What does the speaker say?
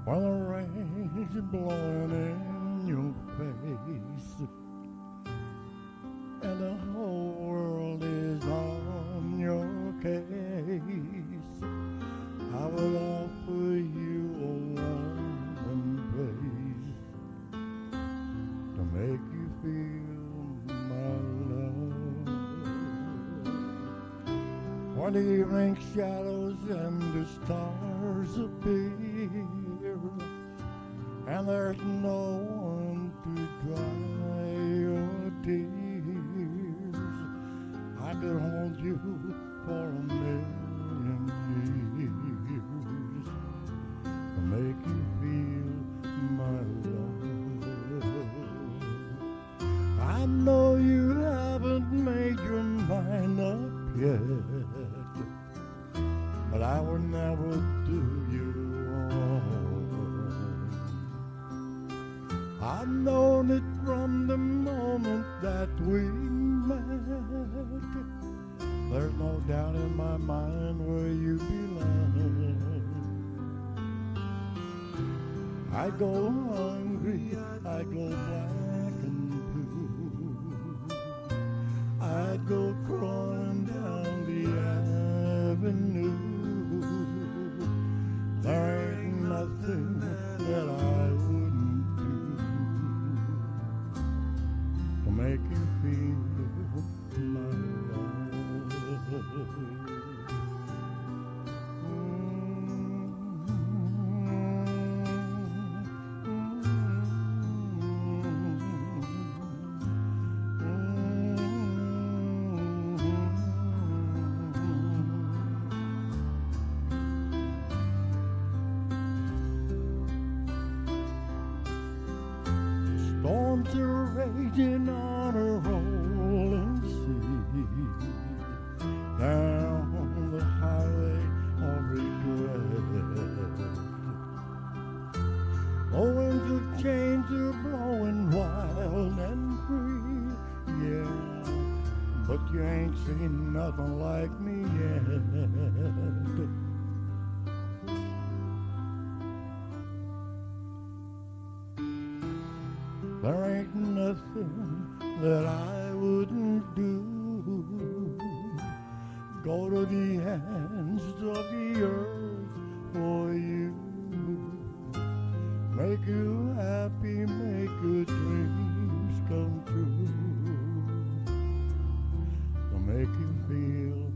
while the rain's blowing in your face, and the whole world is on your case. I will offer you a warm embrace to make you feel my love. When the evening shadows and the stars appear, and there's no one to dry your tears, I could hold you for a million years to make you feel my love. I know you haven't made your mind up yet, but I will never do you wrong. I've known it from the moment that we met. There's no doubt in my mind where you belong. I go hungry, I go black and blue, I go crawling down the avenue. There ain't nothing that I wouldn't do to make you feel my love. Storms are raging on a rolling sea, down the highway of regret. The winds of change are blowing wild and free, yeah, but you ain't seen nothing like me yet. There ain't nothing that I wouldn't do. Go to the ends of the earth for you. Make you happy, make your dreams come true. To make you feel